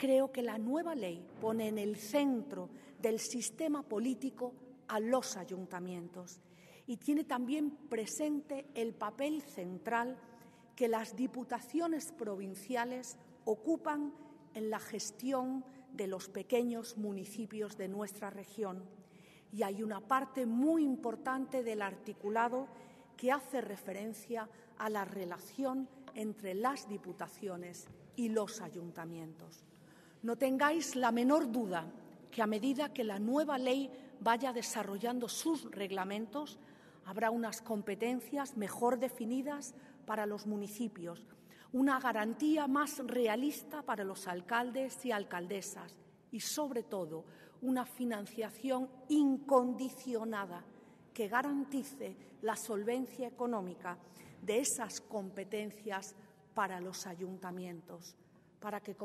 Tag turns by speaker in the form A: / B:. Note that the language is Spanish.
A: Creo que la nueva ley pone en el centro del sistema político a los ayuntamientos y tiene también presente el papel central que las diputaciones provinciales ocupan en la gestión de los pequeños municipios de nuestra región. Y hay una parte muy importante del articulado que hace referencia a la relación entre las diputaciones y los ayuntamientos. No tengáis la menor duda que a medida que la nueva ley vaya desarrollando sus reglamentos, habrá unas competencias mejor definidas para los municipios, una garantía más realista para los alcaldes y alcaldesas y, sobre todo, una financiación incondicionada que garantice la solvencia económica de esas competencias para los ayuntamientos, para que